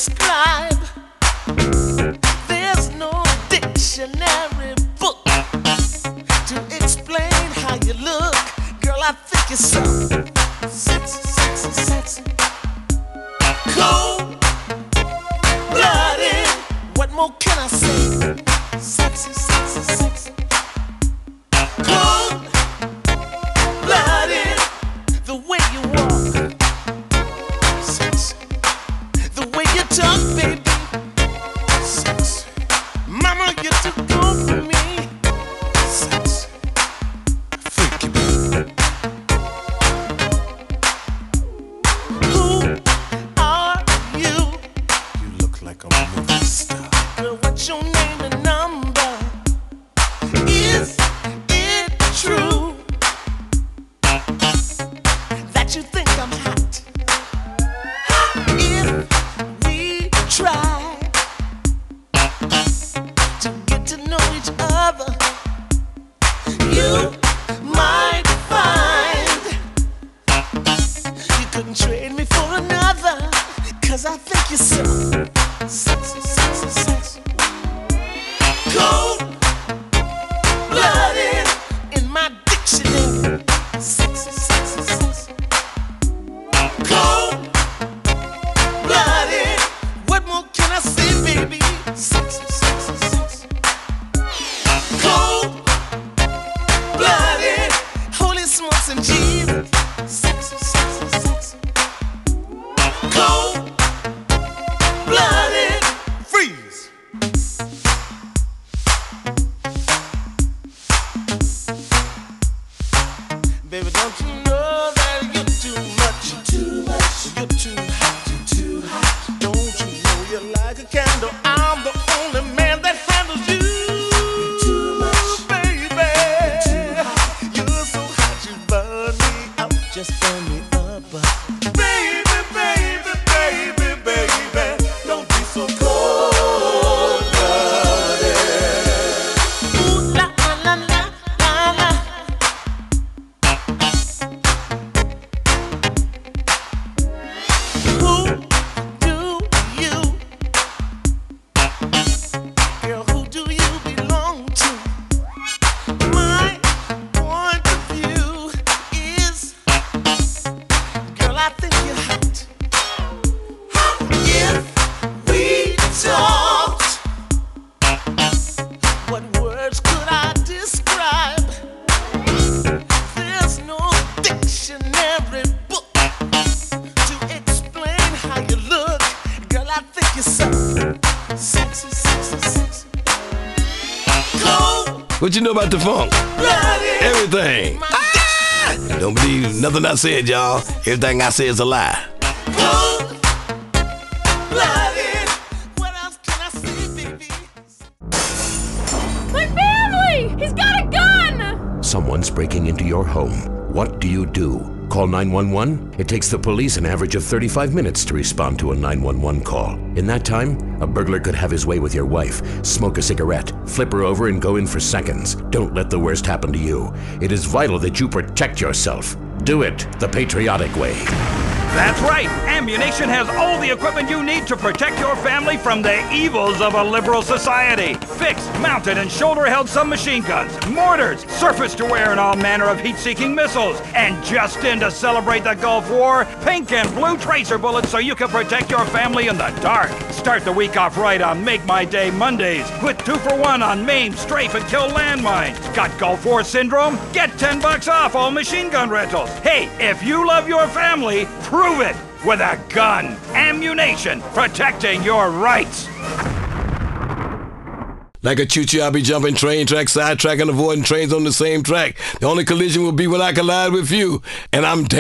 describe. There's no dictionary book to explain how you look. Girl, I think you're so sexy, sexy, sexy. Cold-blooded. What more can I say? Sexy, sexy, sexy. Cold-blooded. The way you walk, sexy. The way you talk, baby, sexy. Mama, you're too good for me, sexy. Freaky, baby. Who are you? You look like a movie star. Girl, what's your name and number? Is it true that you think I'm hot? If we try to get to know each other, you might find you couldn't trade me for another. 'Cause I think you're so sexy, sexy, sexy. Cold-blooded in my dictionary. Sexy, sexy, sexy. Cold-blooded. What more can I say, baby? Sexy, sexy, sexy. Cold-blooded. Holy smokes and Jesus. Sexy, sexy, sexy. Cold-blooded. Freeze. Baby, don't you know that you're too much? You're too much. You're too hot. You're too hot. Don't you know you're like a candle? I'm the only man that handles you. You're too much, baby. You're too hot. You're so hot, you burn me up. Just burn me up, baby, baby, baby, baby. Don't be so cold-blooded. Ooh la la la la la. Who do you, girl, who do you belong to? My point of view is, girl, I think you're hot. If we talked, what words could I describe? There's no dictionary book to explain how you look. Girl, I think you're so sexy, sexy, sexy. Cold-blooded. What you know about the funk? Everything. Don't believe nothing I said, y'all. Everything I said is a lie. Cold-blooded. What else can I say, baby? My family! He's got a gun! Someone's breaking into your home. What do you do? Call 911? It takes the police an average of 35 minutes to respond to a 911 call. In that time, a burglar could have his way with your wife, smoke a cigarette, flip her over, and go in for seconds. Don't let the worst happen to you. It is vital that you protect yourself. Do it the patriotic way. That's right! Ammunition has all the equipment you need to protect your family from the evils of a liberal society. Fixed, mounted, and shoulder-held submachine guns, mortars, surface-to-air and all manner of heat-seeking missiles, and just in to celebrate the Gulf War, pink and blue tracer bullets so you can protect your family in the dark. Start the week off right on Make My Day Mondays with 2 for 1 on maim, strafe, and kill landmines. Got Gulf War syndrome? Get $10 off all machine gun rentals. Hey, if you love your family, prove it with a gun. Ammunition, protecting your rights. Like a choo-choo, I'll be jumping train track, side track, and avoiding trains on the same track. The only collision will be when I collide with you, and I'm